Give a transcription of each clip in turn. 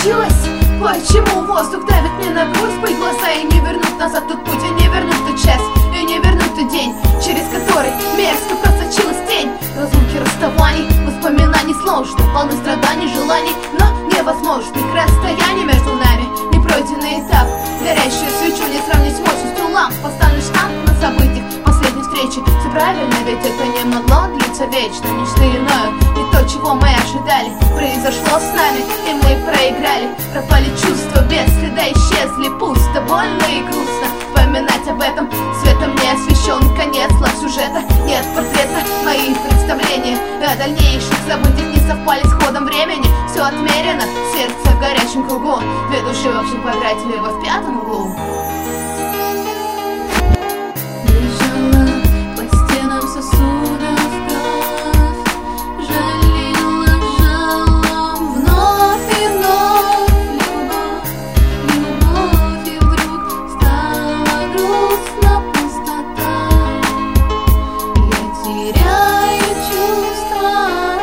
случилось? Почему воздух давит мне на грудь? Пыль глаза и не вернуть назад тот путь, и не вернуть тот час, и не вернуть тот день, через который мерзко просочилась тень. Разлуки, расставаний, воспоминаний сложно, полны страданий, желаний, но невозможных расстояний между нами. Непройденный этап, горящую свечу не сравнить с мощностью ламп. Поставлю штамп на событиях последней встречи. Все правильно, ведь это не могло длиться вечно. Нечто иное, не то, чего мы ожидали, произошло с нами, и мы проиграли. Пропали чувства, без следа исчезли, пусто, больно и грустно вспоминать об этом. Светом не освещен конец сюжета, нет портрета. Мои представления о дальнейших событиях не совпали с ходом времени. Все отмерено, сердце в горячем кругу, две души в общем квадрате, либо в пятом углу. Бежала по стенам сосудов кровь, жалела жалом вновь и вновь. Любовь, и вдруг стала грустна пустота. Я теряю чувства.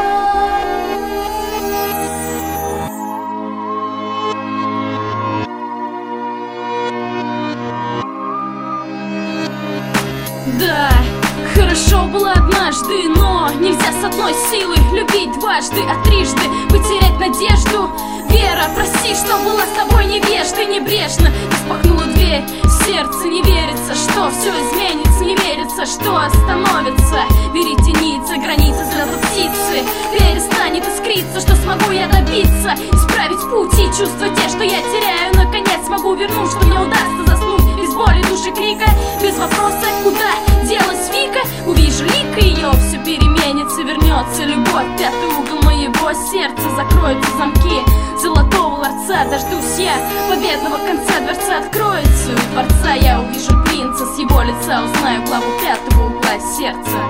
Да, хорошо было однажды, но нельзя с одной силой любить дважды, а трижды потерять надежду. Вера, прости, что была с тобой невеждой, небрежно распахнула дверь. Сердце не верится, что все изменится, не верится, что остановится. Веретеница, граница взлета птицы, перестанет искриться, что смогу я добиться, исправить путь и чувства те, что я теряю. Наконец смогу вернуть, что мне удастся заснуть без боли, души, крика, без вопроса, куда делась Вика. Увижу лик ее, все переменится, вернется любовь. Пятый угол моего сердца, закроются замки золотого ларца. Дождусь я победного конца, дворца откроется. У дворца я увижу принца, с его лица узнаю главу пятого угла сердца.